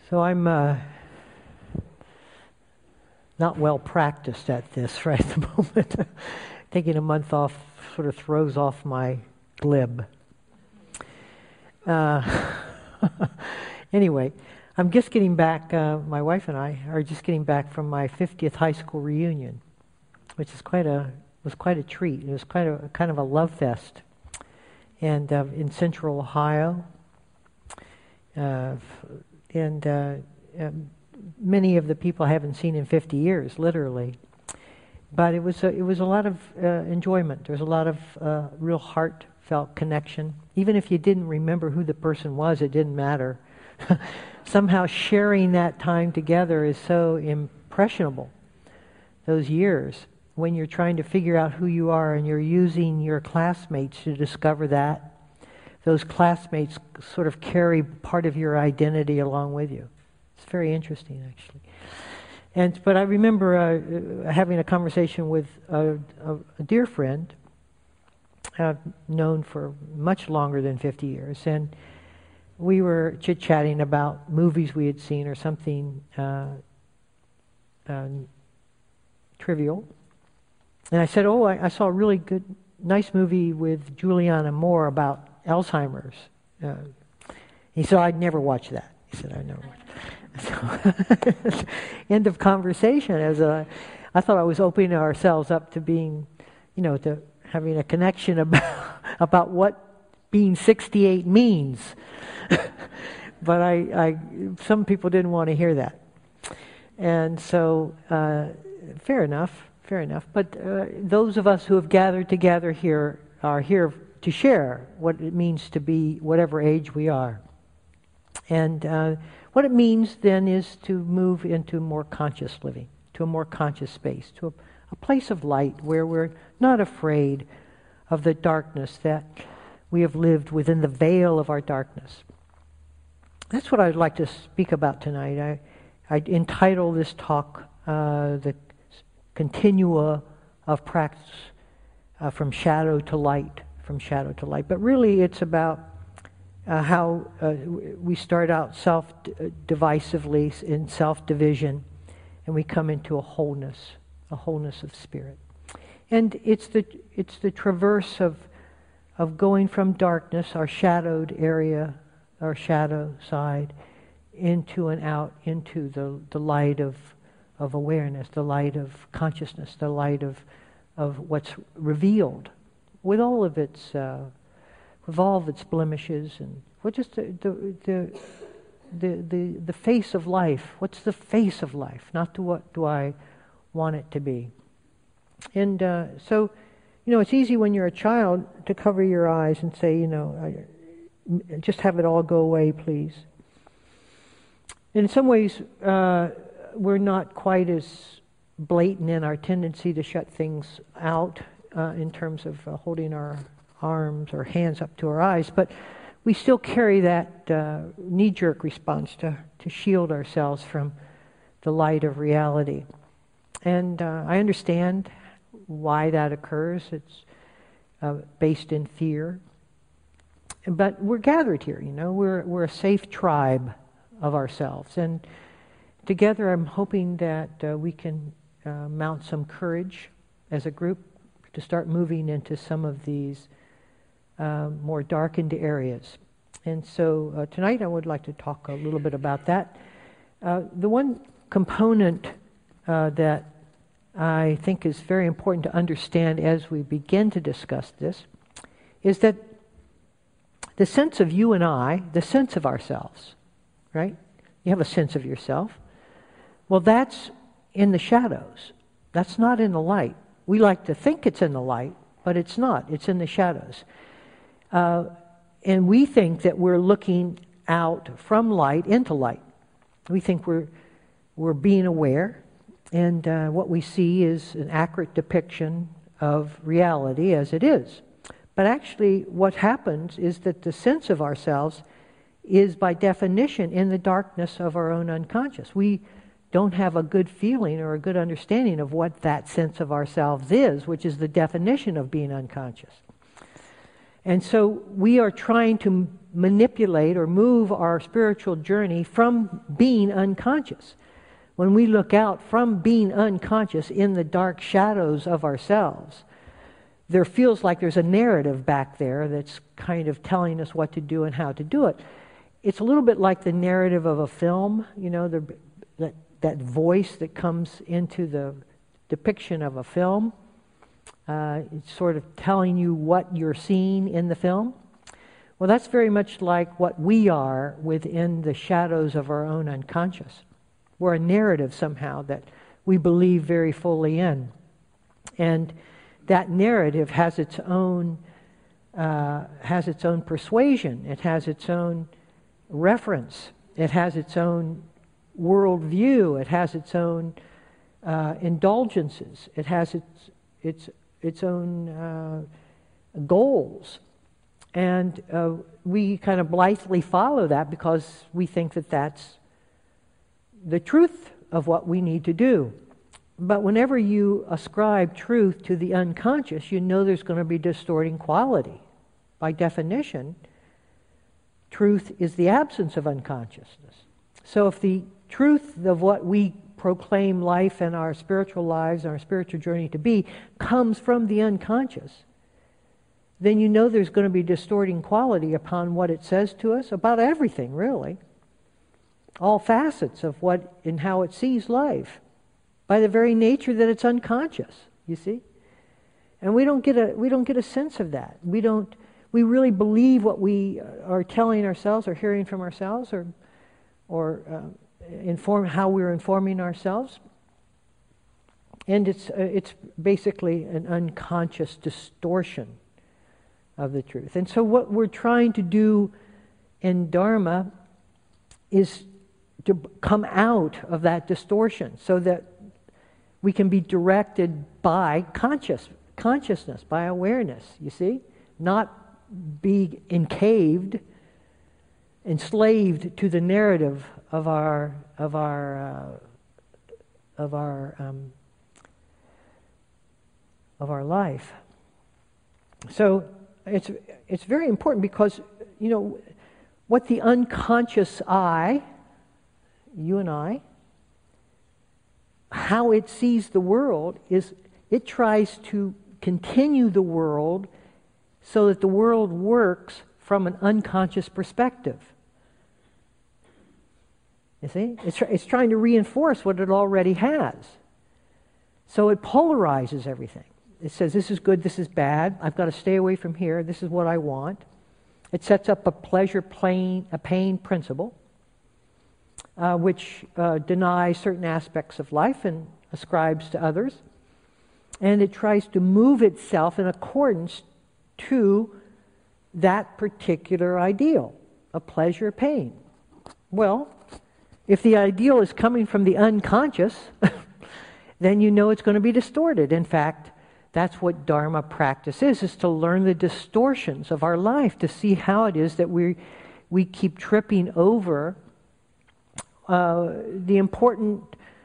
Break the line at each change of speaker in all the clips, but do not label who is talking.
So I'm not well practiced at this right at the moment. Taking a month off sort of throws off my glib. Anyway, I'm just getting back, my wife and I are just getting back from my 50th high school reunion, which is was quite a treat. It was kind of a love fest. And in central Ohio, many of the people I haven't seen in 50 years, literally. But it was a lot of enjoyment. There was a lot of real heartfelt connection. Even if you didn't remember who the person was, it didn't matter. Somehow sharing that time together is so impressionable, those years, when you're trying to figure out who you are and you're using your classmates to discover that. Those classmates sort of carry part of your identity along with you. It's very interesting, actually. But I remember having a conversation with a dear friend I've known for much longer than 50 years, and we were chit-chatting about movies we had seen or something trivial. And I said, I saw a really nice movie with Julianne Moore about Alzheimer's. He said, I'd never watch that. He said, I'd never watch it. So, end of conversation. I thought I was opening ourselves up to being, to having a connection about what being 68 means. But some people didn't want to hear that. And so, fair enough. But those of us who have gathered together here are here to share what it means to be whatever age we are. And what it means then is to move into more conscious living, to a more conscious space, to a place of light where we're not afraid of the darkness that we have lived within the veil of our darkness. That's what I'd like to speak about tonight. I entitle this talk The Continua of Practice from Shadow to Light, But really it's about how we start out self-divisively in self-division, and we come into a wholeness of spirit. And it's the traverse of going from darkness, our shadowed area, our shadow side, into and out into the light of awareness, the light of consciousness, the light of what's revealed, with all of its blemishes, and just the face of life. What's the face of life? Not to what do I want it to be. And so, it's easy when you're a child to cover your eyes and say, just have it all go away, please. And in some ways, we're not quite as blatant in our tendency to shut things out in terms of holding our arms or hands up to our eyes, but we still carry that knee-jerk response to shield ourselves from the light of reality. And I understand why that occurs. It's based in fear. But we're gathered here, we're a safe tribe of ourselves. And together I'm hoping that we can mount some courage as a group to start moving into some of these more darkened areas. And so tonight I would like to talk a little bit about that. The one component that I think is very important to understand as we begin to discuss this is that the sense of you and I, the sense of ourselves, right? You have a sense of yourself. Well, that's in the shadows. That's not in the light. We like to think it's in the light, but it's not. It's in the shadows. And we think that we're looking out from light into light. We think we're being aware, and what we see is an accurate depiction of reality as it is. But actually what happens is that the sense of ourselves is by definition in the darkness of our own unconscious. We don't have a good feeling or a good understanding of what that sense of ourselves is, which is the definition of being unconscious. And so we are trying to manipulate or move our spiritual journey from being unconscious. When we look out from being unconscious in the dark shadows of ourselves, there feels like there's a narrative back there that's kind of telling us what to do and how to do it. It's a little bit like the narrative of a film, that voice that comes into the depiction of a film. It's sort of telling you what you're seeing in the film. Well, that's very much like what we are within the shadows of our own unconscious. We're a narrative somehow that we believe very fully in. And that narrative has its own persuasion. It has its own reference. It has its own worldview. It has its own indulgences. It has its own goals. And we kind of blithely follow that because we think that that's the truth of what we need to do. But whenever you ascribe truth to the unconscious, you know there's going to be distorting quality. By definition, truth is the absence of unconsciousness. So if the truth of what we proclaim life and our spiritual lives and our spiritual journey to be comes from the unconscious, then you know there's going to be distorting quality upon what it says to us about everything, really. All facets of what and how it sees life, by the very nature that it's unconscious, you see? And we don't get a sense of that. We really believe what we are telling ourselves or hearing from ourselves or how we're informing ourselves. And it's basically an unconscious distortion of the truth. And so what we're trying to do in Dharma is to come out of that distortion so that we can be directed by consciousness, by awareness, you see? Not be encaved, enslaved to the narrative of our life. So it's very important because, what the unconscious I, you and I, how it sees the world is it tries to continue the world so that the world works from an unconscious perspective. You see? It's trying to reinforce what it already has. So it polarizes everything. It says, this is good, this is bad, I've got to stay away from here, this is what I want. It sets up a pain principle, which denies certain aspects of life and ascribes to others. And it tries to move itself in accordance to that particular ideal of pleasure, pain. Well, if the ideal is coming from the unconscious, then you know it's going to be distorted. In fact, that's what Dharma practice is to learn the distortions of our life, to see how it is that we keep tripping over the important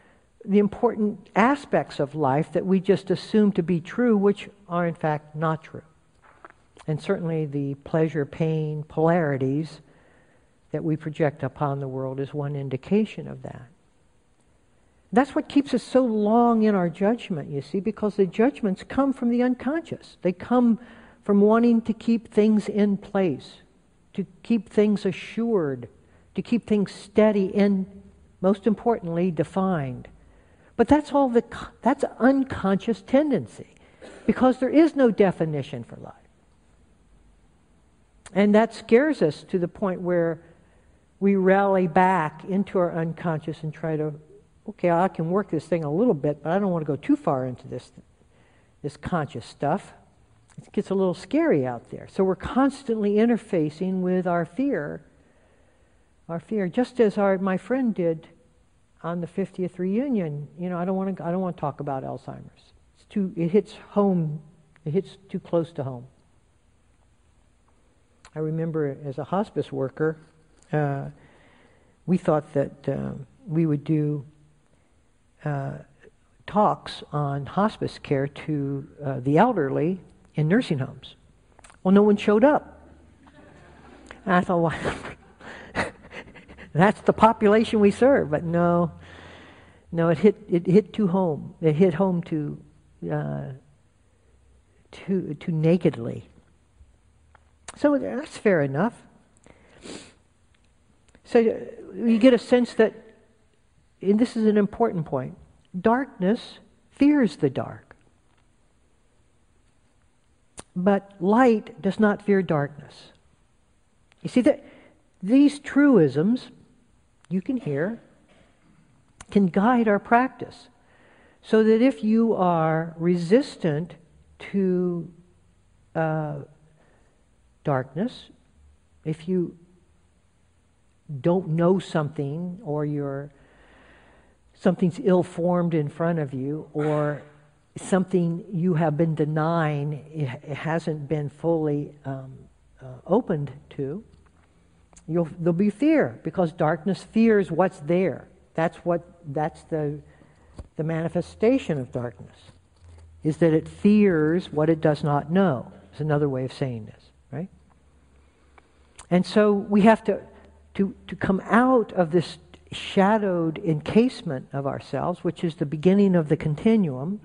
aspects of life that we just assume to be true, which are in fact not true. And certainly the pleasure-pain polarities that we project upon the world is one indication of that. That's what keeps us so long in our judgment, you see, because the judgments come from the unconscious. They come from wanting to keep things in place, to keep things assured, to keep things steady and, most importantly, defined. But that's unconscious tendency, because there is no definition for life. And that scares us to the point where we rally back into our unconscious and try to, okay, I can work this thing a little bit, but I don't want to go too far into this conscious stuff. It gets a little scary out there. So we're constantly interfacing with our fear, just as my friend did on the 50th reunion. I don't want to talk about Alzheimer's. It hits home. It hits too close to home. I remember as a hospice worker, we thought that we would do talks on hospice care to the elderly in nursing homes. Well, no one showed up. And I thought, well, that's the population we serve. But no, it hit too home. It hit home too nakedly. So that's fair enough. So you get a sense that, and this is an important point, darkness fears the dark. But light does not fear darkness. You see that these truisms, you can hear, can guide our practice. So that if you are resistant to darkness, if you don't know something, or something's ill-formed in front of you, or something you have been denying, it hasn't been fully opened to, there'll be fear, because darkness fears what's there. That's the manifestation of darkness, is that it fears what it does not know. Is another way of saying this, right? And so we have to come out of this shadowed encasement of ourselves, which is the beginning of the continuum.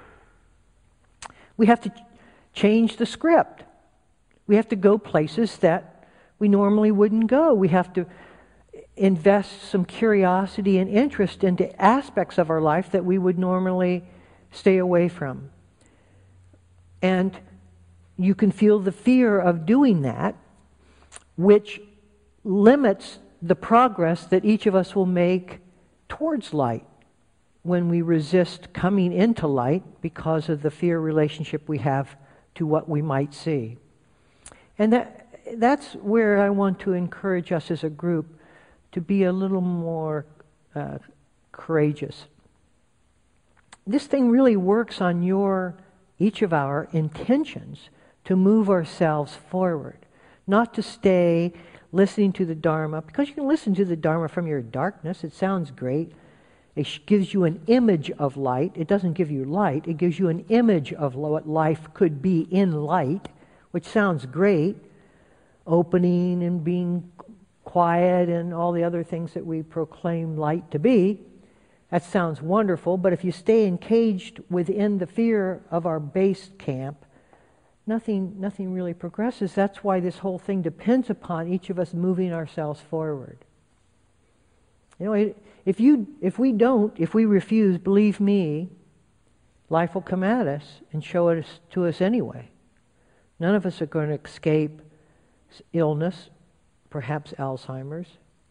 We have to change the script. We have to go places that we normally wouldn't go. We have to invest some curiosity and interest into aspects of our life that we would normally stay away from. And you can feel the fear of doing that, which limits the progress that each of us will make towards light when we resist coming into light because of the fear relationship we have to what we might see. And that's where I want to encourage us as a group to be a little more courageous. This thing really works on each of our intentions to move ourselves forward, not to stay listening to the Dharma, because you can listen to the Dharma from your darkness. It sounds great. It gives you an image of light. It doesn't give you light. It gives you an image of what life could be in light, which sounds great. Opening and being quiet and all the other things that we proclaim light to be. That sounds wonderful, but if you stay encaged within the fear of our base camp, nothing really progresses. That's why this whole thing depends upon each of us moving ourselves forward. You know, if we refuse, believe me, life will come at us and show it to us anyway. None of us are going to escape illness, perhaps Alzheimer's,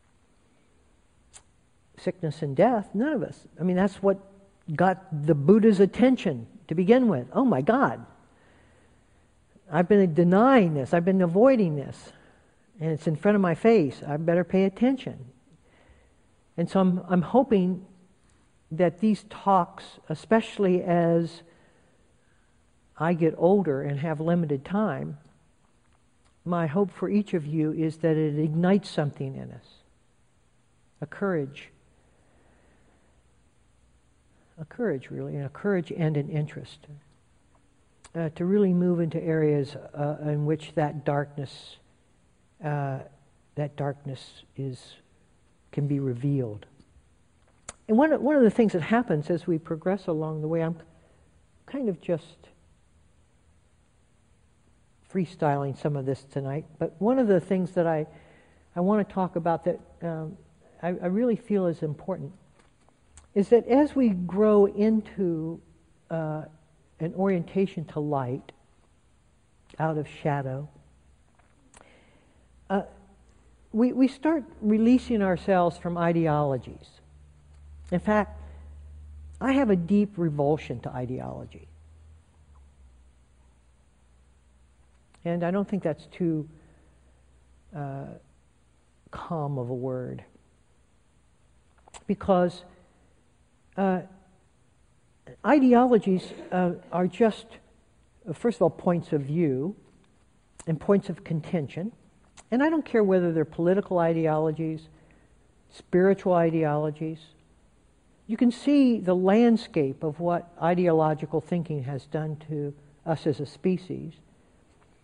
sickness and death. None of us. I mean, that's what got the Buddha's attention to begin with. Oh my God. I've been denying this. I've been avoiding this. And it's in front of my face. I better pay attention. And so I'm hoping that these talks, especially as I get older and have limited time, my hope for each of you is that it ignites something in us. A courage really, and a courage and an interest. To really move into areas in which that darkness can be revealed. And one of the things that happens as we progress along the way, I'm kind of just freestyling some of this tonight, but one of the things that I want to talk about that I really feel is important is that as we grow into an orientation to light, out of shadow, we start releasing ourselves from ideologies. In fact, I have a deep revulsion to ideology. And I don't think that's too calm of a word. Because ideologies are just, first of all, points of view and points of contention. And I don't care whether they're political ideologies, spiritual ideologies. You can see the landscape of what ideological thinking has done to us as a species.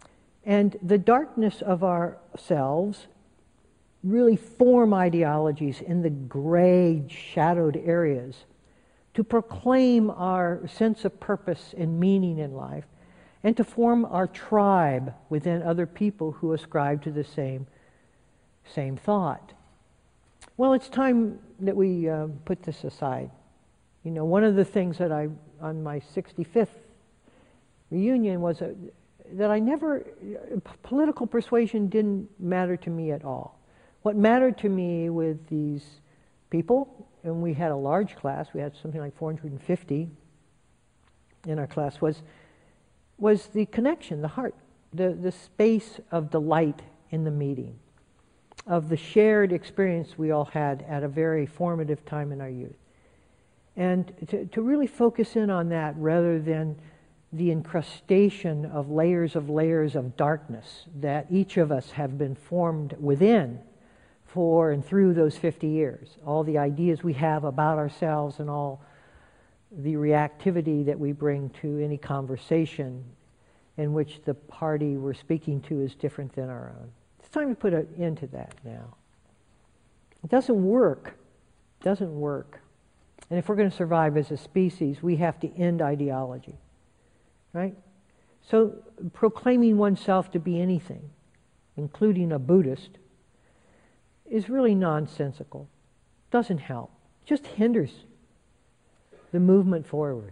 And the darkness of ourselves really form ideologies in the gray, shadowed areas to proclaim our sense of purpose and meaning in life, and to form our tribe within other people who ascribe to the same thought. Well, it's time that we put this aside. You know, one of the things that on my 65th reunion was that I never, political persuasion didn't matter to me at all. What mattered to me with these people, and we had a large class, we had something like 450 in our class, was the connection, the heart, the space of delight in the meeting, of the shared experience we all had at a very formative time in our youth. And to really focus in on that rather than the incrustation of layers of darkness that each of us have been formed within for and through those 50 years. All the ideas we have about ourselves and all the reactivity that we bring to any conversation in which the party we're speaking to is different than our own. It's time to put an end to that now. It doesn't work. It doesn't work. And if we're going to survive as a species, we have to end ideology. Right? So proclaiming oneself to be anything, including a Buddhist, is really nonsensical. Doesn't help. Just hinders the movement forward.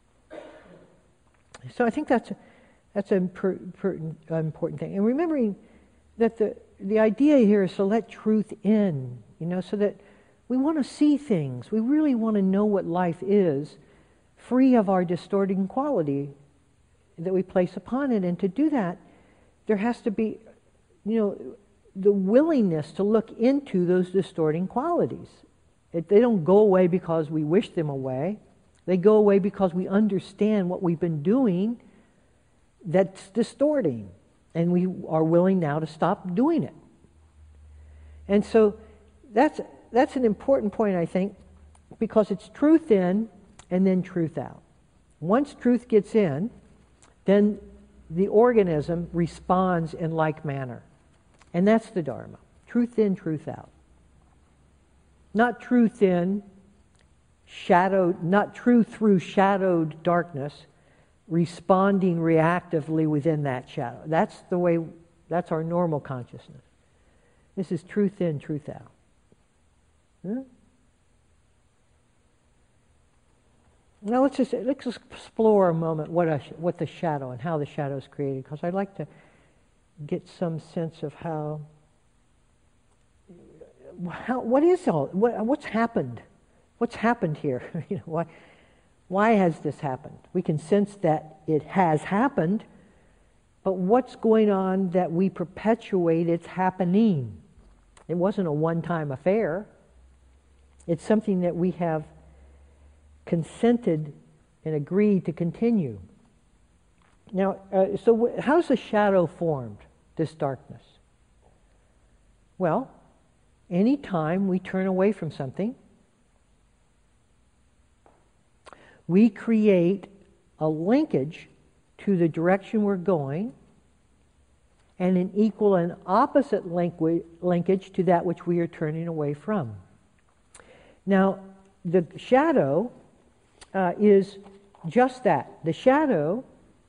So I think that's an important thing. And remembering that the idea here is to let truth in, so that we want to see things. We really want to know what life is, free of our distorting quality that we place upon it. And to do that, there has to be, the willingness to look into those distorting qualities. They don't go away because we wish them away. They go away because we understand what we've been doing that's distorting, and we are willing now to stop doing it. And so that's an important point, I think, because it's truth in and then truth out. Once truth gets in, then the organism responds in like manner. And that's the Dharma. Truth in, truth out. Not truth in, not truth through shadowed darkness, responding reactively within that shadow. That's our normal consciousness. This is truth in, truth out. Now let's just explore a moment what the shadow and how the shadow is created, because I'd like to get some sense of what's happened? What's happened here? Why has this happened? We can sense that it has happened, but what's going on that we perpetuate its happening? It wasn't a one-time affair. It's something that we have consented and agreed to continue. Now, so how's the shadow formed, this darkness? Well, any time we turn away from something, we create a linkage to the direction we're going and an equal and opposite linkage to that which we are turning away from. Now, the shadow is just that. The shadow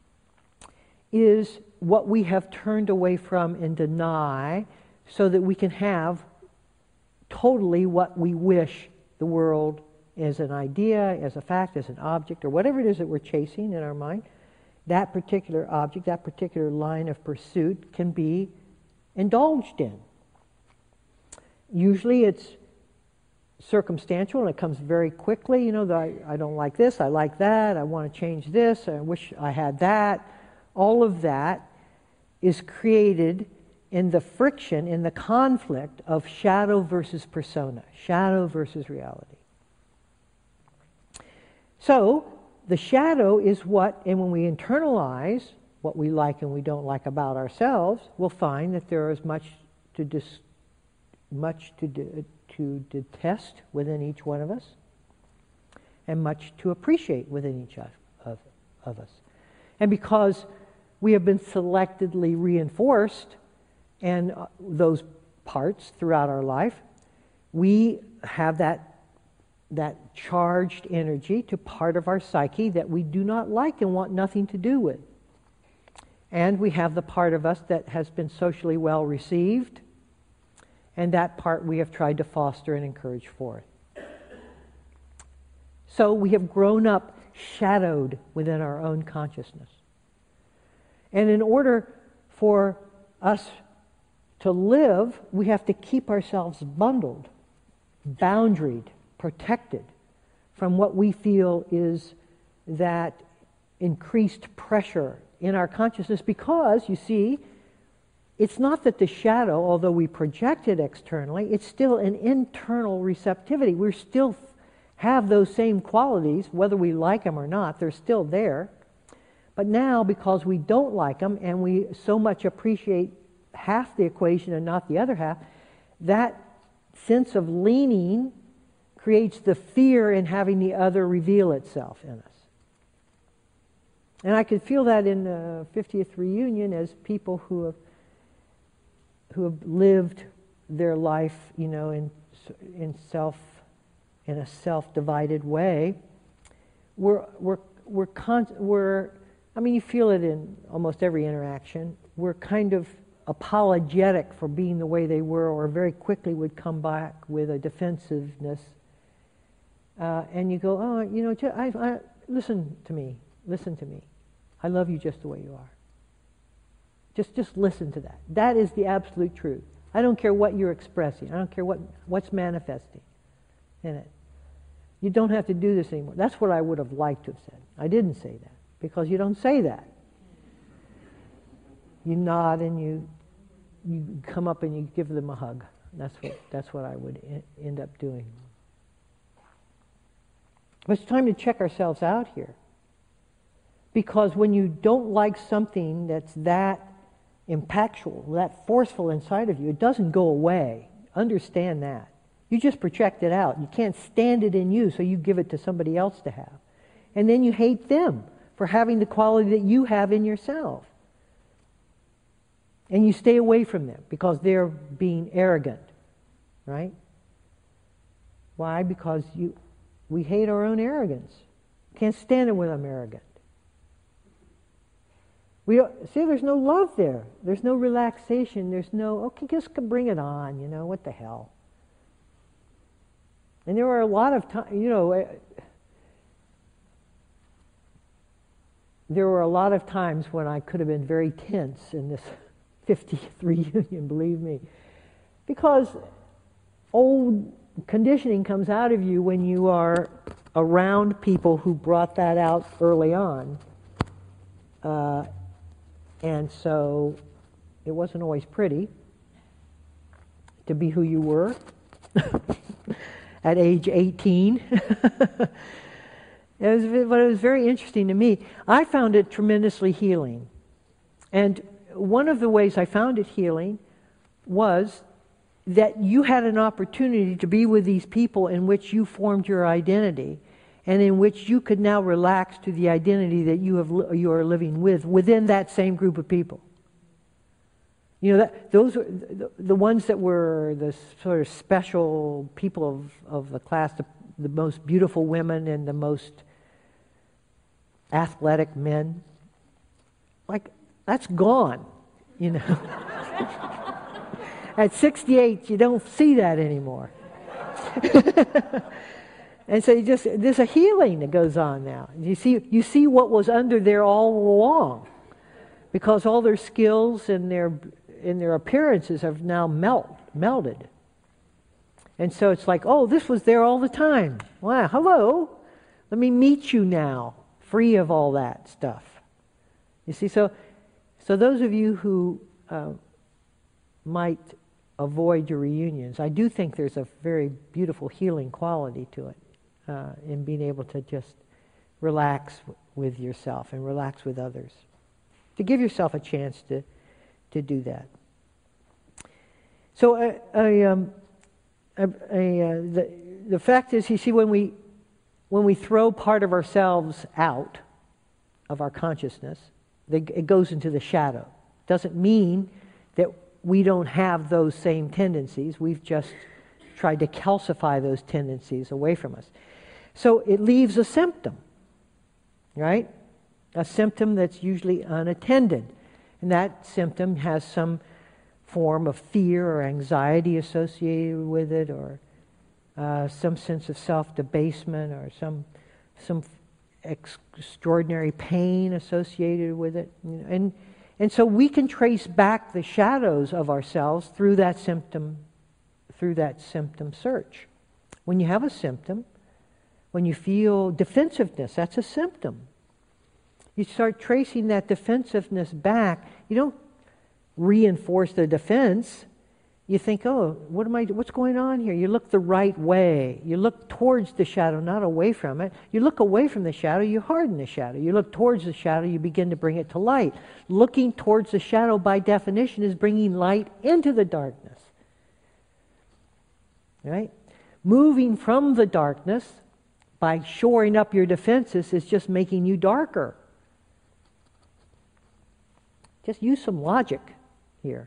is what we have turned away from and deny so that we can have totally what we wish the world as an idea, as a fact, as an object, or whatever it is that we're chasing in our mind. That particular object, that particular line of pursuit can be indulged in. Usually it's circumstantial and it comes very quickly. I don't like this, I like that, I want to change this, I wish I had that. All of that is created in the friction, in the conflict of shadow versus persona, shadow versus reality. So, the shadow is what, and when we internalize what we like and we don't like about ourselves, we'll find that there is much to detest within each one of us, and much to appreciate within each of us. And because we have been selectively reinforced, and those parts throughout our life, we have that charged energy to part of our psyche that we do not like and want nothing to do with. And we have the part of us that has been socially well received, and that part we have tried to foster and encourage forth. So we have grown up shadowed within our own consciousness. And in order for us to live, we have to keep ourselves bundled, boundaried, protected from what we feel is that increased pressure in our consciousness, because, you see, it's not that the shadow, although we project it externally, it's still an internal receptivity. We still have those same qualities, whether we like them or not, they're still there. But now, because we don't like them and we so much appreciate half the equation and not the other half, that sense of leaning creates the fear in having the other reveal itself in us. And I could feel that in the 50th reunion as people who have lived their life, in a self-divided way. You feel it in almost every interaction. We're kind of apologetic for being the way they were, or very quickly would come back with a defensiveness. And you go, listen to me. I love you just the way you are. Just listen to that. That is the absolute truth. I don't care what you're expressing. I don't care what's manifesting in it. You don't have to do this anymore. That's what I would have liked to have said. I didn't say that, because you don't say that. You nod and you come up and you give them a hug. That's what I would end up doing. But it's time to check ourselves out here. Because when you don't like something that's that impactful, that forceful inside of you, it doesn't go away. Understand that. You just project it out. You can't stand it in you, so you give it to somebody else to have. And then you hate them for having the quality that you have in yourself. And you stay away from them because they're being arrogant, right? Why? Because we hate our own arrogance. Can't stand it when I'm arrogant. There's no love there. There's no relaxation. There's no, okay, just bring it on, what the hell. And there were a lot of times, there were a lot of times when I could have been very tense in this 50th reunion, believe me. Because old conditioning comes out of you when you are around people who brought that out early on. And so it wasn't always pretty to be who you were at age 18. But it was very interesting to me. I found it tremendously healing. And one of the ways I found it healing was that you had an opportunity to be with these people in which you formed your identity, and in which you could now relax to the identity that you are living within that same group of people. Those are the ones that were the sort of special people of the class, the most beautiful women and the most athletic men. Like, that's gone, At 68, you don't see that anymore. And so there's a healing that goes on now. You see what was under there all along, because all their skills and their appearances have now melded. And so it's like, oh, this was there all the time. Wow, hello. Let me meet you now, free of all that stuff. You see, so those of you who might avoid your reunions, I do think there's a very beautiful healing quality to it. In being able to just relax with yourself and relax with others. To give yourself a chance to do that. So the fact is, you see, when we throw part of ourselves out of our consciousness, It goes into the shadow. Doesn't mean that we don't have those same tendencies. We've just tried to calcify those tendencies away from us. So it leaves a symptom, right? A symptom that's usually unattended. And that symptom has some form of fear or anxiety associated with it, or some sense of self-debasement, or some extraordinary pain associated with it. And so we can trace back the shadows of ourselves through that symptom search. When you have a symptom, when you feel defensiveness, that's a symptom. You start tracing that defensiveness back. You don't reinforce the defense. You think, oh, what's going on here? You look the right way. You look towards the shadow, not away from it. You look away from the shadow, you harden the shadow. You look towards the shadow, you begin to bring it to light. Looking towards the shadow, by definition, is bringing light into the darkness. Right? Moving from the darkness by shoring up your defenses is just making you darker. Just use some logic here.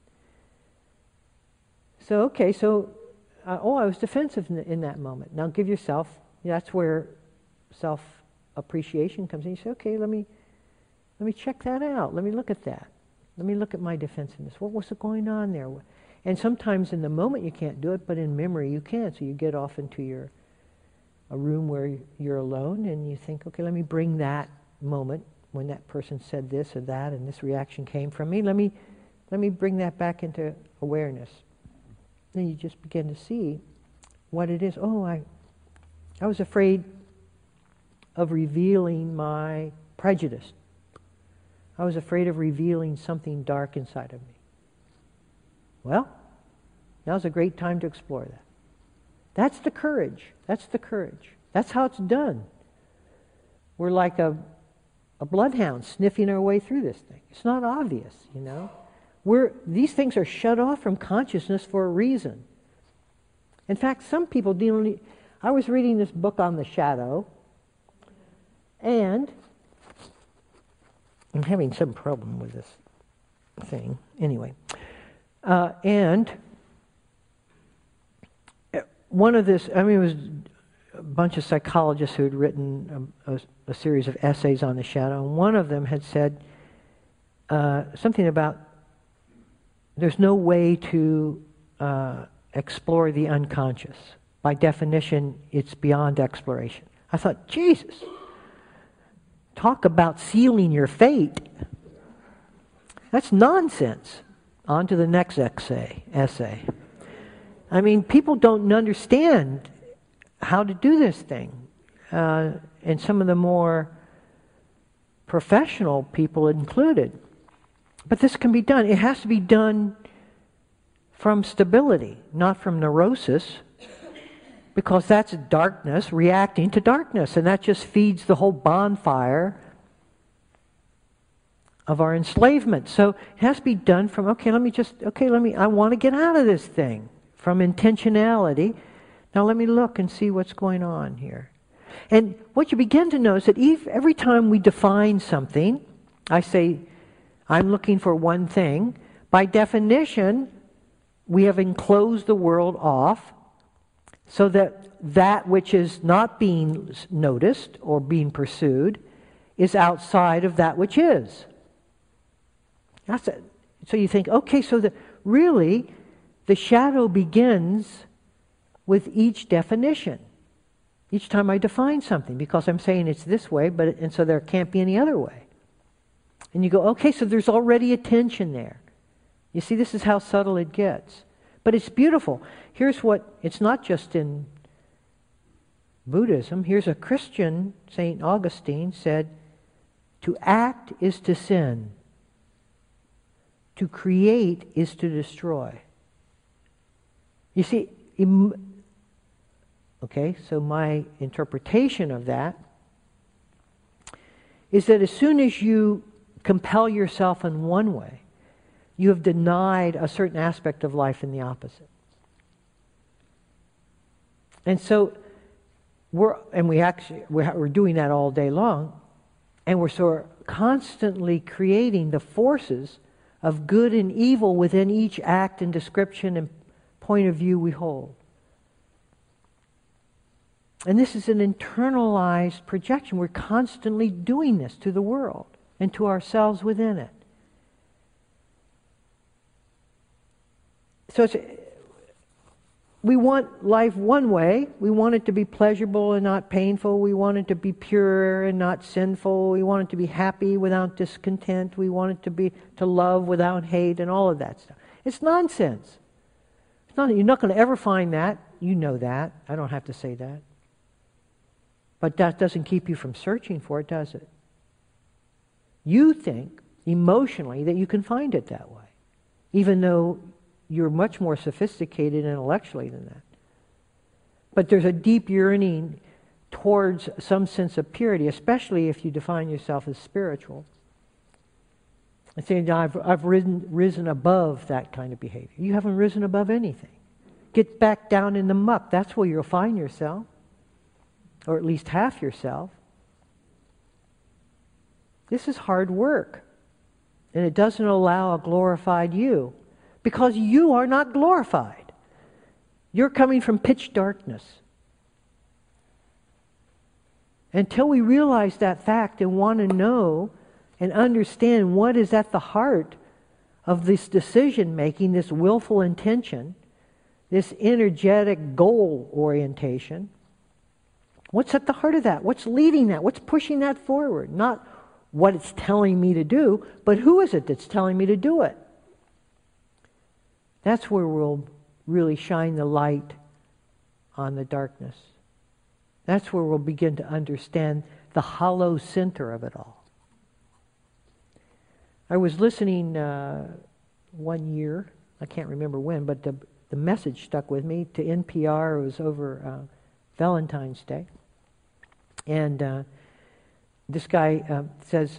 So, I was defensive in that moment. Now give yourself, that's where self-appreciation comes in. You say, okay, let me check that out. Let me look at that. Let me look at my defensiveness. What was going on there? And sometimes in the moment you can't do it, but in memory you can. So you get off into a room where you're alone and you think, okay, let me bring that moment when that person said this or that and this reaction came from me. Let me bring that back into awareness. Then you just begin to see what it is. Oh, I was afraid of revealing my prejudice. I was afraid of revealing something dark inside of me. Well, now's a great time to explore that. That's the courage. That's the courage. That's how it's done. We're like a bloodhound sniffing our way through this thing. It's not obvious, These things are shut off from consciousness for a reason. In fact, some people I was reading this book on the shadow, and I'm having some problem with this thing. Anyway. And one of it was a bunch of psychologists who had written a series of essays on the shadow, and one of them had said something about there's no way to explore the unconscious. By definition, it's beyond exploration. I thought, Jesus, talk about sealing your fate. That's nonsense. On to the next essay. I mean, people don't understand how to do this thing. And some of the more professional people included. But this can be done. It has to be done from stability, not from neurosis, because that's darkness reacting to darkness, and that just feeds the whole bonfire of our enslavement. So it has to be done from, I want to get out of this thing, from intentionality. Now let me look and see what's going on here. And what you begin to know is that every time we define something, I say, I'm looking for one thing, by definition, we have enclosed the world off so that which is not being noticed or being pursued is outside of that which is. That's it. So you think, okay, so really the shadow begins with each definition. Each time I define something, because I'm saying it's this way, and so there can't be any other way. And you go, okay, so there's already a tension there. You see, this is how subtle it gets. But it's beautiful. It's not just in Buddhism. Here's a Christian, St. Augustine, said, to act is to sin. To create is to destroy. You see, so my interpretation of that is that as soon as you compel yourself in one way, you have denied a certain aspect of life in the opposite. And so we're doing that all day long. And we're sort of constantly creating the forces of good and evil within each act and description and point of view we hold. And this is an internalized projection. We're constantly doing this to the world and to ourselves within it. So we want life one way. We want it to be pleasurable and not painful. We want it to be pure and not sinful. We want it to be happy without discontent. We want it to be to love without hate and all of that stuff. It's nonsense. You're not going to ever find that. You know that. I don't have to say that. But that doesn't keep you from searching for it, does it? You think emotionally that you can find it that way, even though you're much more sophisticated intellectually than that. But there's a deep yearning towards some sense of purity, especially if you define yourself as spiritual. And saying, I've risen above that kind of behavior. You haven't risen above anything. Get back down in the muck. That's where you'll find yourself. Or at least half yourself. This is hard work. And it doesn't allow a glorified you. Because you are not glorified. You're coming from pitch darkness. Until we realize that fact and want to know and understand what is at the heart of this decision making, this willful intention, this energetic goal orientation, what's at the heart of that? What's leading that? What's pushing that forward? Not what it's telling me to do, but who is it that's telling me to do it? That's where we'll really shine the light on the darkness. That's where we'll begin to understand the hollow center of it all. I was listening one year, I can't remember when, but the message stuck with me, to NPR. It was over Valentine's Day. And this guy says,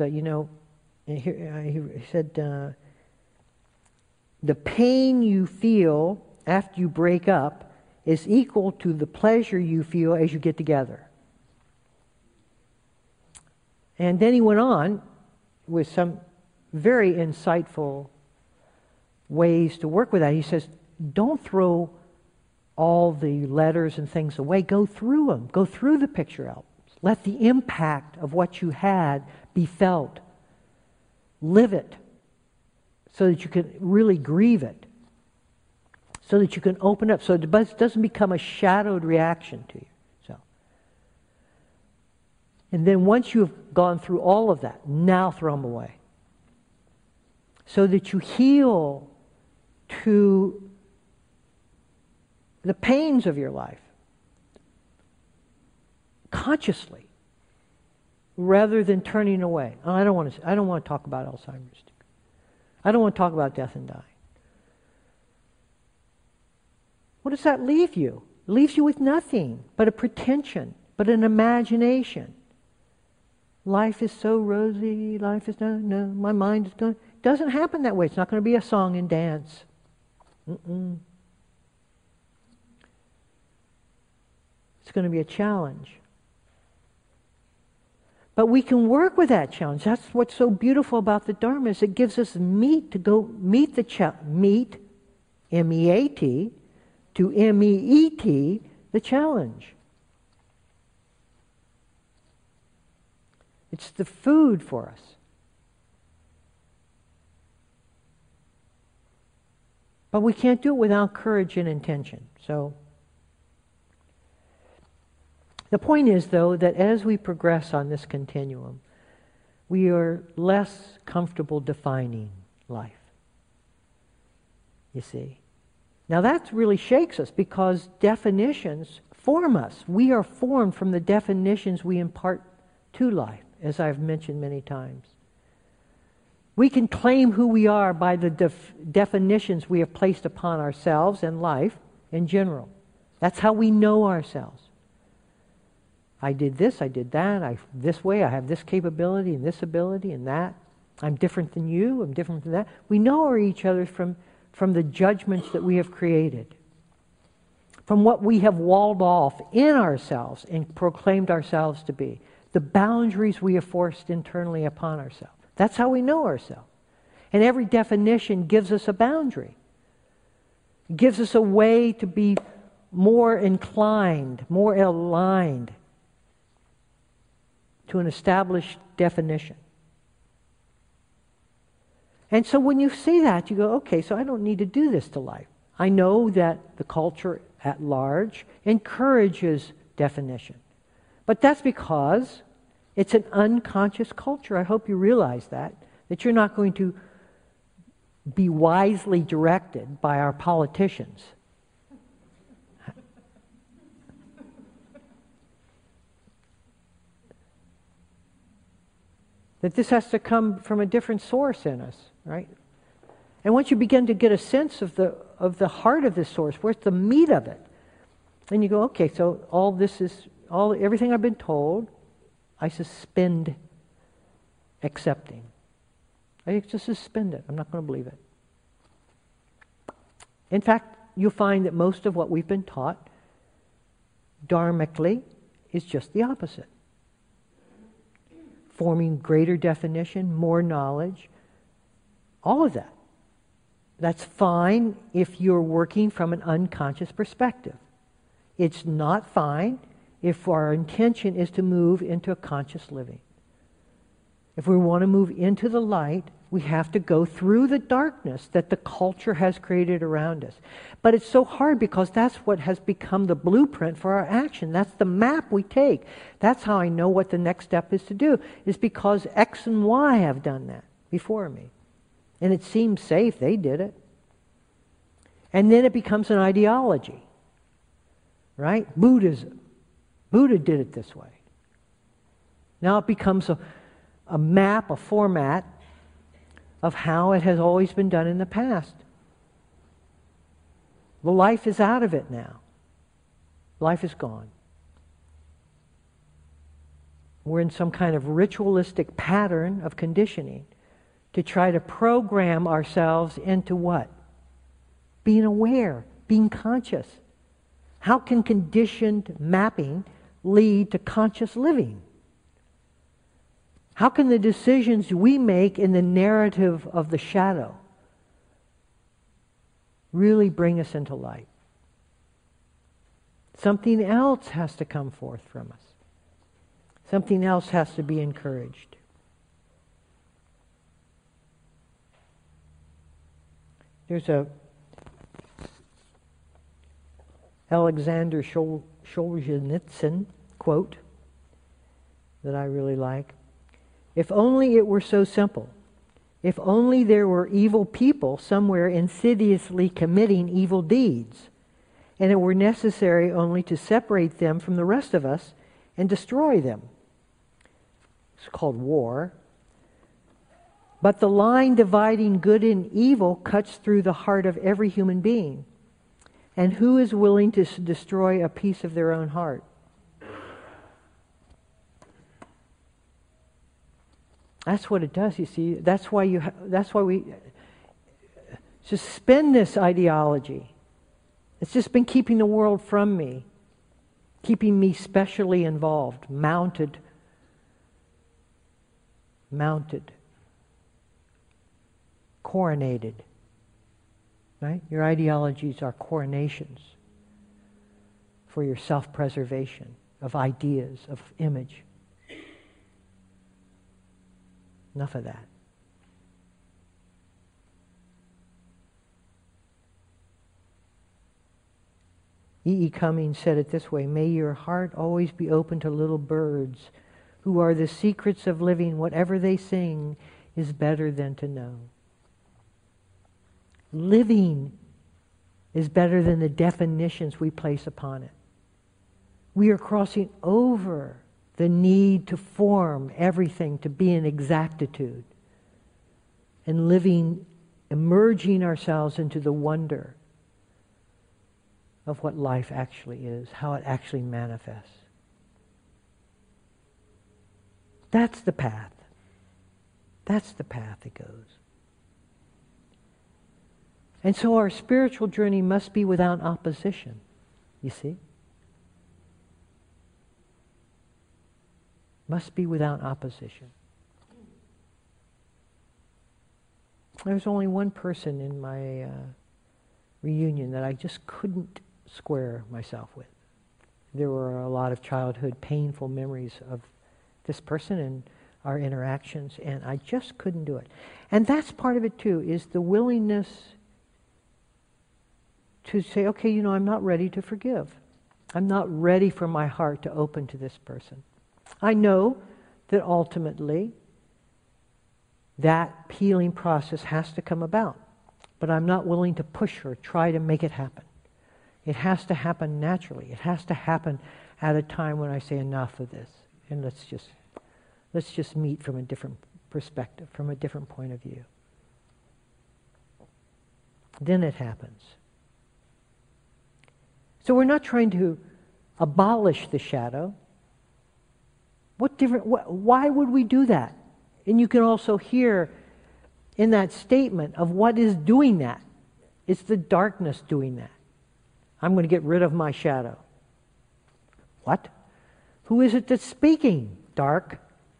he said, the pain you feel after you break up is equal to the pleasure you feel as you get together. And then he went on with some very insightful ways to work with that. He says, don't throw all the letters and things away. Go through them. Go through the picture albums. Let the impact of what you had be felt. Live it so that you can really grieve it. So that you can open up. So it doesn't become a shadowed reaction to you. And then once you've gone through all of that, now throw them away. So that you heal to the pains of your life consciously, rather than turning away. I don't want to talk about Alzheimer's. I don't want to talk about death and dying. What does that leave you? It leaves you with nothing but a pretension, but an imagination. Life is so rosy, life is no, my mind is going. It doesn't happen that way. It's not going to be a song and dance. It's going to be a challenge. But we can work with that challenge. That's what's so beautiful about the Dharma, is it gives us meat to go meet the meet, M-E-A-T, to M-E-E-T, the challenge. It's the food for us. But we can't do it without courage and intention. So the point is, though, that as we progress on this continuum, we are less comfortable defining life. You see? Now that really shakes us, because definitions form us. We are formed from the definitions we impart to life, as I've mentioned many times. We can claim who we are by the definitions we have placed upon ourselves and life in general. That's how we know ourselves. I did this, I did that, this way, I have this capability and this ability and that. I'm different than you, I'm different than that. We know each other from the judgments that we have created, from what we have walled off in ourselves and proclaimed ourselves to be. the boundaries we have forced internally upon ourselves. That's how we know ourselves. And every definition gives us a boundary. It gives us a way to be more inclined, more aligned to an established definition. And so when you see that, you go, okay, so I don't need to do this to life. I know that the culture at large encourages definition. But that's because it's an unconscious culture. I hope you realize that you're not going to be wisely directed by our politicians. That this has to come from a different source in us, right? And once you begin to get a sense of the heart of this source, where's the meat of it, then you go, okay, so everything I've been told, I suspend accepting. I just suspend it. I'm not going to believe it. In fact, you'll find that most of what we've been taught, dharmically, is just the opposite. Forming greater definition, more knowledge, all of that. That's fine if you're working from an unconscious perspective. It's not fine if our intention is to move into a conscious living. If we want to move into the light, we have to go through the darkness that the culture has created around us. But it's so hard because that's what has become the blueprint for our action. That's the map we take. That's how I know what the next step is to do, is because X and Y have done that before me. And it seems safe, they did it. And then it becomes an ideology, right? Buddhism. Buddha did it this way. Now it becomes a map, a format of how it has always been done in the past. The life is out of it now. Life is gone. We're in some kind of ritualistic pattern of conditioning to try to program ourselves into what? Being aware, being conscious. How can conditioned mapping lead to conscious living? How can the decisions we make in the narrative of the shadow really bring us into light? Something else has to come forth from us. Something else has to be encouraged. There's a Alexander Solzhenitsyn quote that I really like. If only it were so simple. If only there were evil people somewhere insidiously committing evil deeds, and it were necessary only to separate them from the rest of us and destroy them. It's called war. But the line dividing good and evil cuts through the heart of every human being. And who is willing to destroy a piece of their own heart? That's what it does, you see. That's why we suspend this ideology. It's just been keeping the world from me, keeping me specially involved, mounted, coronated. Right? Your ideologies are coronations for your self-preservation of ideas, of image. Enough of that. E. E. Cummings said it this way: may your heart always be open to little birds who are the secrets of living. Whatever they sing is better than to know. Living is better than the definitions we place upon it. We are crossing over the need to form everything to be an exactitude and living, emerging ourselves into the wonder of what life actually is, how it actually manifests. That's the path. That's the path it goes. And so our spiritual journey must be without opposition, you see? Must be without opposition. There was only one person in my reunion that I just couldn't square myself with. There were a lot of childhood painful memories of this person and our interactions, and I just couldn't do it. And that's part of it too, is the willingness to say, okay, I'm not ready to forgive. I'm not ready for my heart to open to this person. I know that ultimately that healing process has to come about, but I'm not willing to push or try to make it happen. It has to happen naturally. It has to happen at a time when I say enough of this, and let's just meet from a different perspective, from a different point of view. Then it happens. So we're not trying to abolish the shadow. Why would we do that? And you can also hear in that statement of what is doing that. It's the darkness doing that. I'm going to get rid of my shadow. What? Who is it that's speaking? Dark.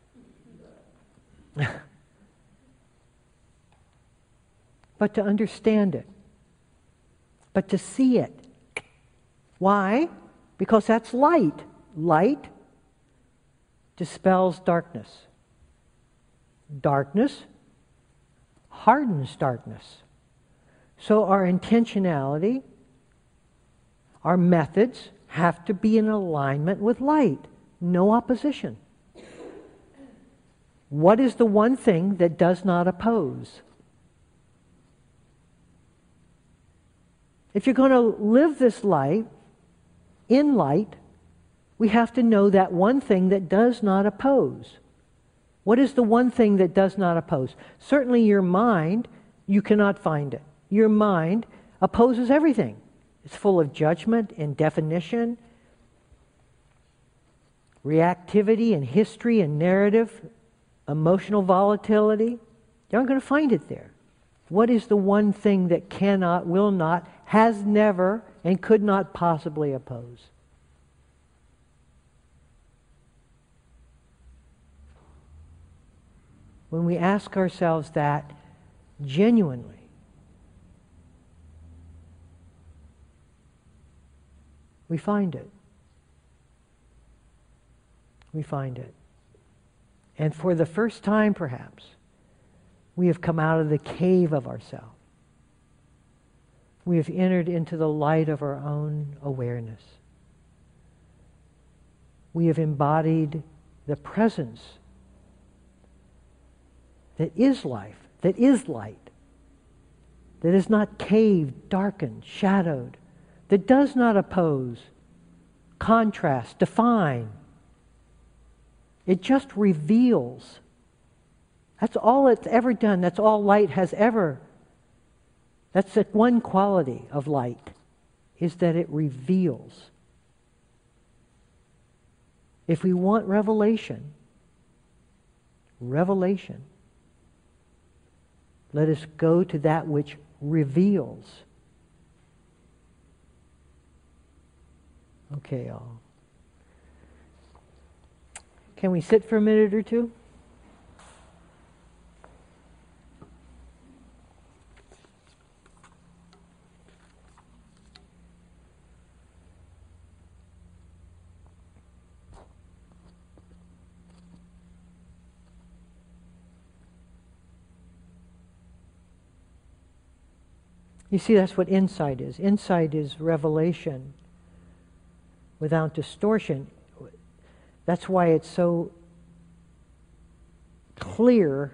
But to understand it. But to see it. Why? Because that's light. Light dispels darkness. Darkness hardens darkness. So our intentionality, our methods have to be in alignment with light. No opposition. What is the one thing that does not oppose? If you're going to live this life in light, we have to know that one thing that does not oppose. What is the one thing that does not oppose? Certainly your mind, you cannot find it. Your mind opposes everything. It's full of judgment and definition, reactivity and history and narrative, emotional volatility. You aren't going to find it there. What is the one thing that cannot, will not, has never, and could not possibly oppose? When we ask ourselves that genuinely, we find it. We find it. And for the first time, perhaps, we have come out of the cave of ourselves. We have entered into the light of our own awareness. We have embodied the presence that is life, that is light, that is not caved, darkened, shadowed, that does not oppose, contrast, define. It just reveals. That's all it's ever done. That's all light has ever. That's the one quality of light, is that it reveals. If we want revelation, let us go to that which reveals. Okay, all. Can we sit for a minute or two? You see, that's what insight is. Insight is revelation without distortion. That's why it's so clear,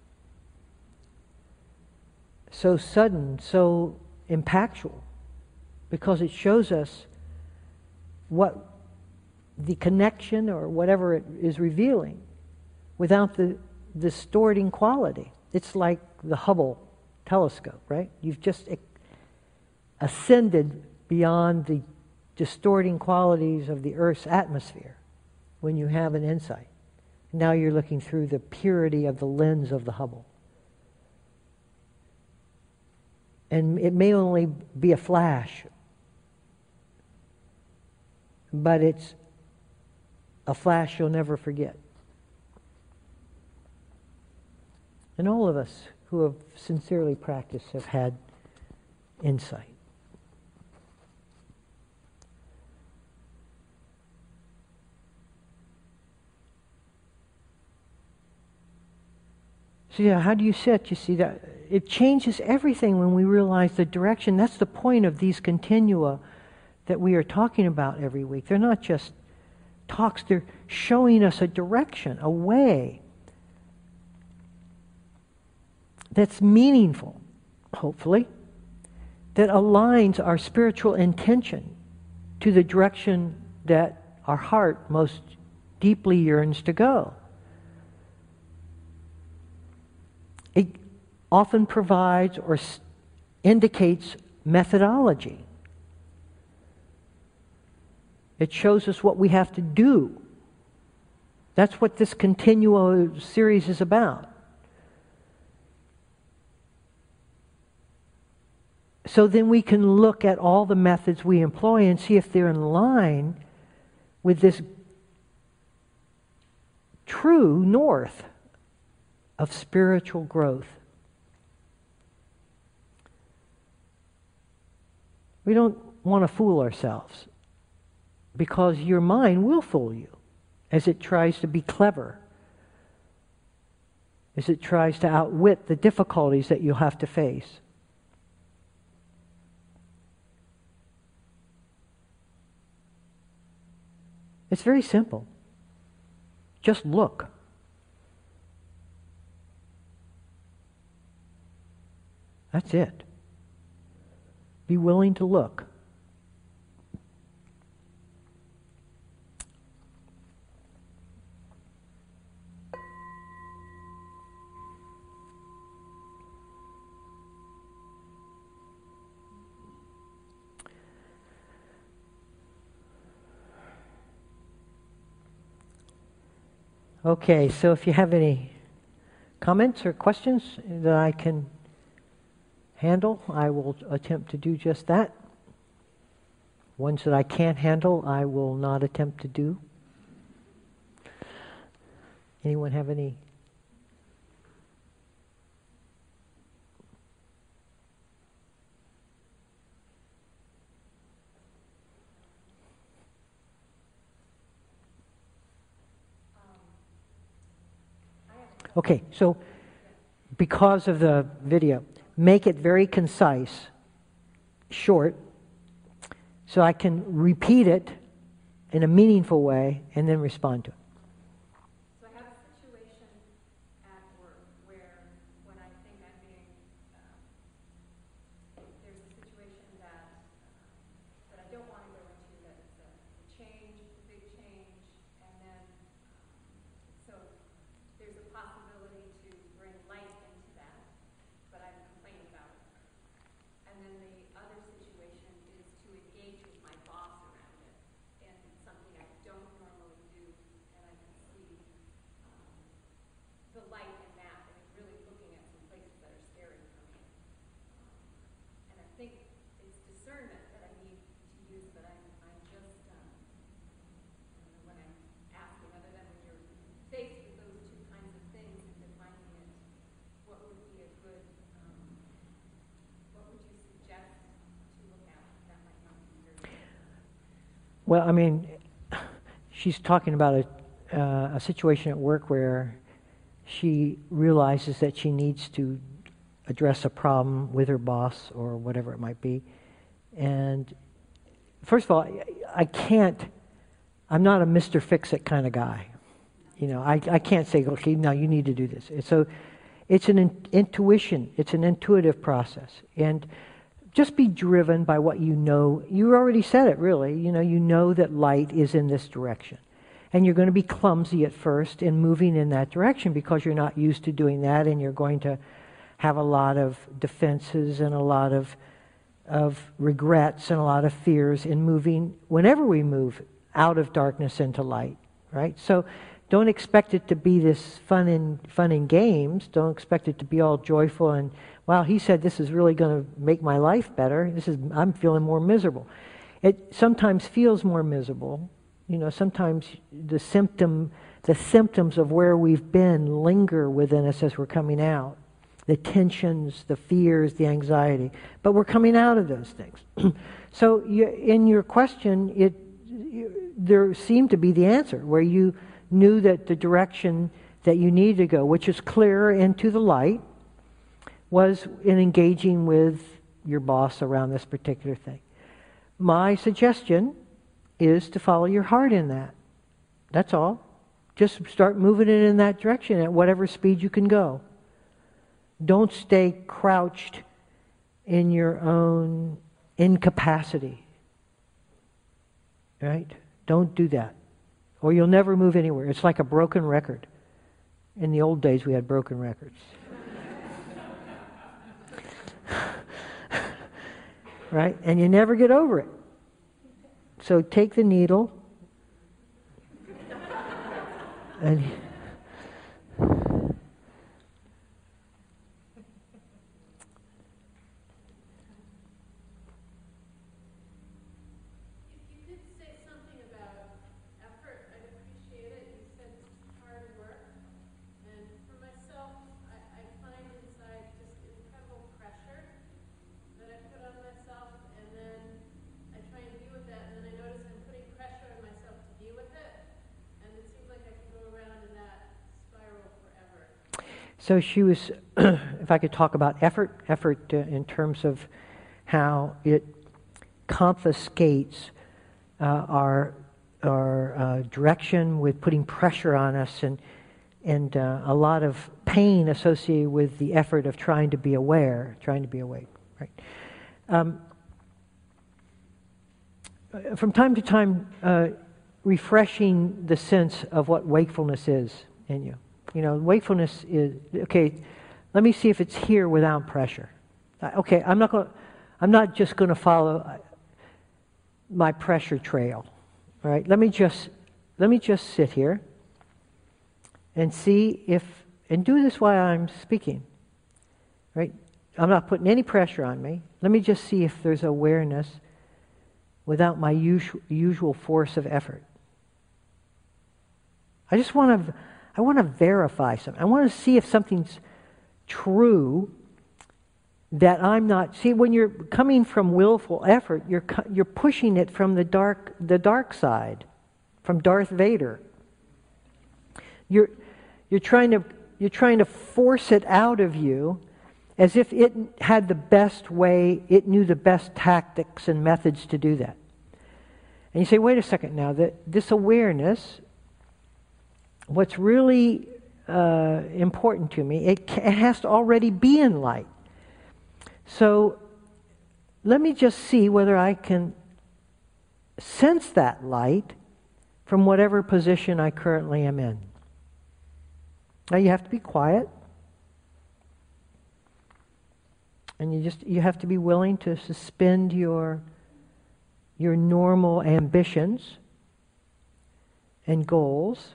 so sudden, so impactful, because it shows us what the connection or whatever it is revealing without the distorting quality. It's like the Hubble telescope, right? You've just ascended beyond the distorting qualities of the Earth's atmosphere when you have an insight. Now you're looking through the purity of the lens of the Hubble. And it may only be a flash, but it's a flash you'll never forget. And all of us who have sincerely practiced have had insight. So yeah, how do you sit? You see that it changes everything when we realize the direction. That's the point of these continua that we are talking about every week. They're not just talks, they're showing us a direction, a way that's meaningful, hopefully, that aligns our spiritual intention to the direction that our heart most deeply yearns to go. It often provides or indicates methodology. It shows us what we have to do. That's what this continual series is about. So then we can look at all the methods we employ and see if they're in line with this true north of spiritual growth. We don't want to fool ourselves, because your mind will fool you as it tries to be clever, as it tries to outwit the difficulties that you'll have to face. It's very simple. Just look. That's it. Be willing to look. Okay, so if you have any comments or questions that I can handle, I will attempt to do just that. Ones that I can't handle, I will not attempt to do. Anyone have any? Okay, so because of the video, make it very concise, short, so I can repeat it in a meaningful way and then respond to it.
So I have a situation at work where when I think I'm being, there's a situation that I don't want to go into, that it's a change, a big change, and then so there's a possibility to bring light into that, but I'm complaining about it. And then the other situation is to engage with my boss around it, and something I don't normally do, and I can see the light in that, and really looking at some places that are scary for me. And I think it's discernment that I need to use, but I'm just, when I'm asking, other than when you're faced with those two kinds of things and defining it, what would be a good, what would you suggest to look at that might not be very good?
Well, I mean, she's talking about a situation at work where she realizes that she needs to address a problem with her boss or whatever it might be. And first of all, I'm not a Mr. Fix-It kind of guy. You know, I can't say, okay, now you need to do this. So it's an intuition. It's an intuitive process. And just be driven by what you know. You already said it, really. You know that light is in this direction. And you're going to be clumsy at first in moving in that direction because you're not used to doing that, and you're going to have a lot of defenses and a lot of regrets and a lot of fears in moving, whenever we move out of darkness into light, right? So don't expect it to be this fun and games. Don't expect it to be all joyful and, wow, he said this is really going to make my life better. I'm feeling more miserable. It sometimes feels more miserable. Sometimes the symptom The symptoms of where we've been linger within us as we're coming out. The tensions, the fears, the anxiety. But we're coming out of those things. So in your question, there seemed to be the answer, where you knew that the direction that you needed to go, which is clearer into the light, was in engaging with your boss around this particular thing. My suggestion is to follow your heart in that. That's all. Just start moving it in that direction at whatever speed you can go. Don't stay crouched in your own incapacity. Right? Don't do that. Or you'll never move anywhere. It's like a broken record. In the old days, we had broken records. Right? And you never get over it. So take the needle and so she was, if I could talk about effort in terms of how it confiscates our direction with putting pressure on us, and a lot of pain associated with the effort of trying to be aware, trying to be awake. Right? From time to time, refreshing the sense of what wakefulness is in you. You know, wakefulness is, okay, let me see if it's here without pressure. Okay, I'm not just going to follow my pressure trail. All right, let me just sit here and see if, and do this while I'm speaking. Right? I'm not putting any pressure on me. Let me just see if there's awareness without my usual force of effort. I want to verify something. I want to see if something's true that I'm not. See, when you're coming from willful effort, you're pushing it from the dark side, from Darth Vader. You're trying to force it out of you as if it had the best way, it knew the best tactics and methods to do that. And you say, wait a second now, this awareness, what's really important to me, it has to already be in light. So let me just see whether I can sense that light from whatever position I currently am in. Now you have to be quiet. And you have to be willing to suspend your normal ambitions and goals.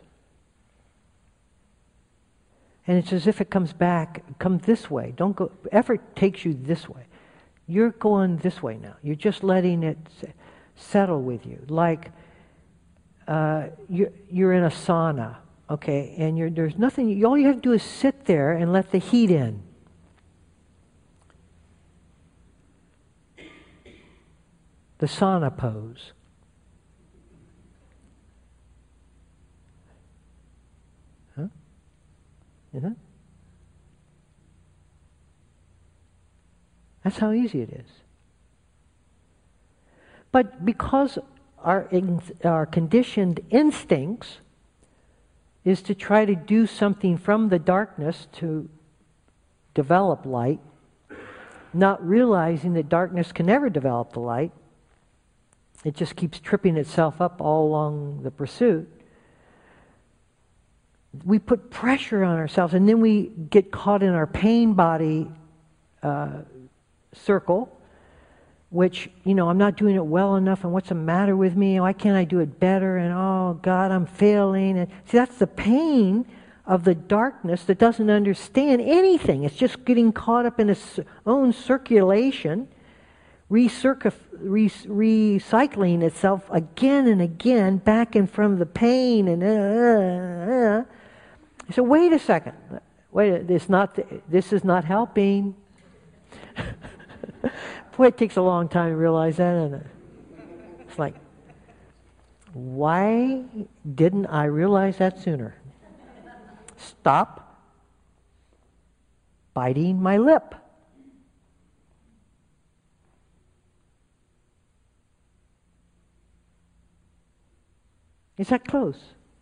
And it's as if it comes back, come this way. Don't go. Effort takes you this way. You're going this way now. You're just letting it settle with you. Like you're in a sauna, okay, and there's nothing. All you have to do is sit there and let the heat in. The sauna pose. Huh? Isn't it? That's how easy it is. But because our conditioned instincts is to try to do something from the darkness to develop light, not realizing that darkness can never develop the light, it just keeps tripping itself up all along the pursuit. We put pressure on ourselves, and then we get caught in our pain body circle, which, I'm not doing it well enough, and what's the matter with me? Why can't I do it better? And oh God, I'm failing. And see, that's the pain of the darkness that doesn't understand anything. It's just getting caught up in its own circulation, recycling itself again and again back and from the pain and So wait a second. This is not helping. Boy, it takes a long time to realize that, doesn't it? It's like, why didn't I realize that sooner? Stop biting my lip. Is that close?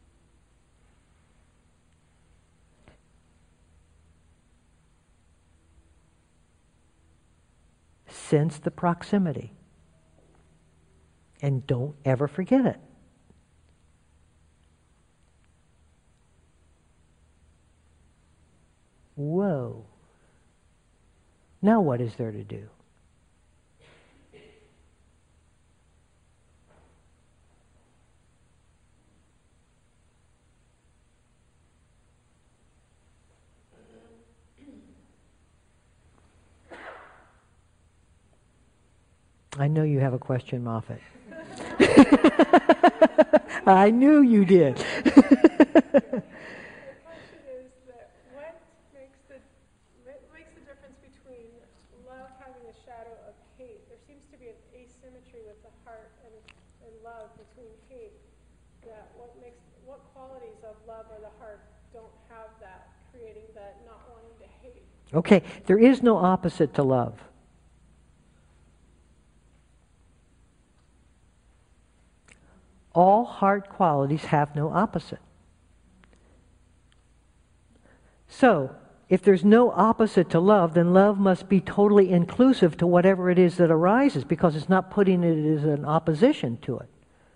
Sense the proximity. And don't ever forget it. Whoa. Now what is there to do? I know you have a question, Moffat. I knew you did.
The question is that what makes the difference between love having a shadow of hate? There seems to be an asymmetry with the heart and love between hate. That what qualities of love or the heart don't have that, creating that not wanting to hate?
Okay, there is no opposite to love. All heart qualities have no opposite. So, if there's no opposite to love, then love must be totally inclusive to whatever it is that arises, because it's not putting it as an opposition to it.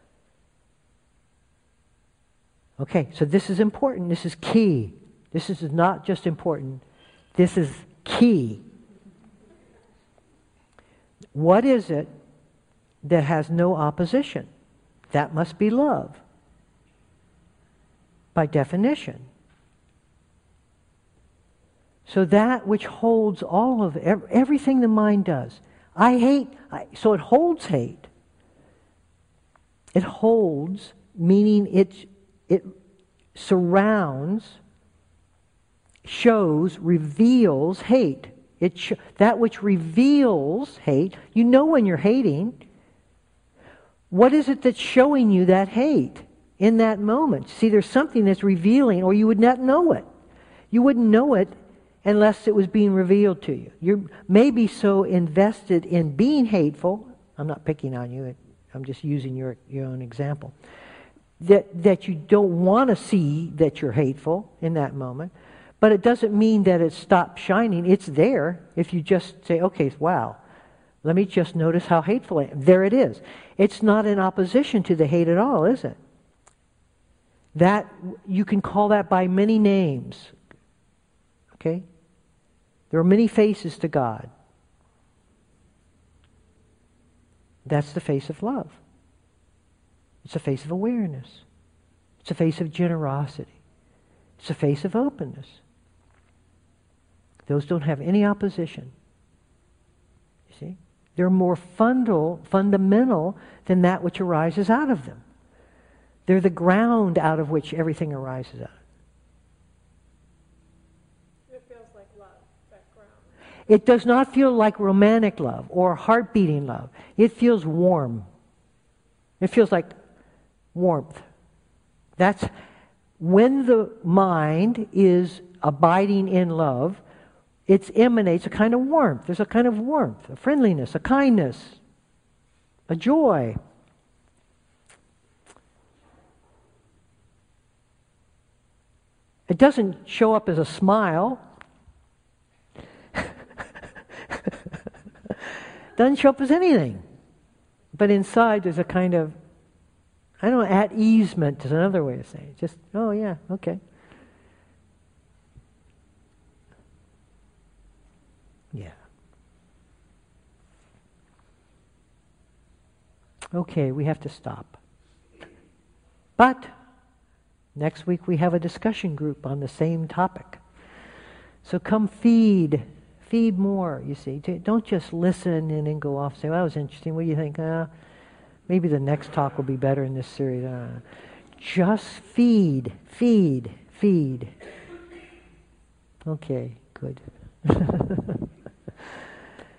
Okay, so this is important. This is key. This is not just important. This is key. What is it that has no opposition? That must be love, by definition. So that which holds all of everything the mind does. So it holds hate. It holds, meaning it surrounds, shows, reveals hate. That which reveals hate, you know when you're hating. What is it that's showing you that hate in that moment? See, there's something that's revealing, or you would not know it. You wouldn't know it unless it was being revealed to you. You may be so invested in being hateful. I'm not picking on you. I'm just using your own example. That you don't want to see that you're hateful in that moment. But it doesn't mean that it stops shining. It's there if you just say, okay, wow. Let me just notice how hateful I am. There it is. It's not in opposition to the hate at all, is it? That, you can call that by many names. Okay? There are many faces to God. That's the face of love. It's a face of awareness. It's a face of generosity. It's a face of openness. Those don't have any opposition. You see? They're more fundamental than that which arises out of them. They're the ground out of which everything arises out.
It feels like love, that ground.
It does not feel like romantic love or heart-beating love. It feels warm. It feels like warmth. That's when the mind is abiding in love. It emanates a kind of warmth. There's a kind of warmth, a friendliness, a kindness, a joy. It doesn't show up as a smile. Doesn't show up as anything. But inside there's a kind of, I don't know, at easement is another way of saying it. Just, oh yeah, okay. Yeah. Okay, we have to stop. But next week we have a discussion group on the same topic. So come feed Feed more, you see. Don't just listen and then go off and say, well, that was interesting. What do you think? Maybe the next talk will be better in this series. Just feed, feed, feed. Okay, good.